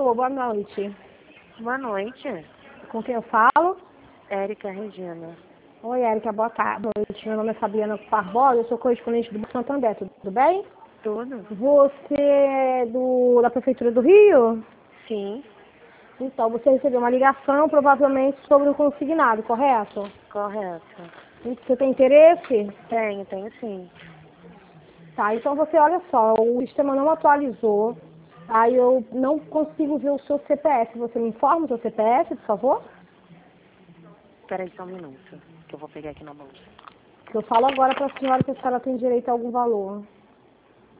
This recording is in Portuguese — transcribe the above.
Alô, boa noite. Boa noite. Com quem eu falo? Érica Regina. Oi, Érica, boa noite. Meu nome é Fabiana Barbosa, eu sou correspondente do Banco Santander, tudo bem? Tudo? Você é da Prefeitura do Rio? Sim, Então, você recebeu uma ligação, provavelmente, sobre o consignado, correto? correto. Você tem interesse? Tenho sim. Tá, então você olha só, o sistema não atualizou, aí eu não consigo ver o seu CPF. Você me informa o seu CPF, por favor? Espera aí só um minuto, que eu vou pegar aqui na bolsa. Eu falo agora para a senhora que a senhora tem direito a algum valor.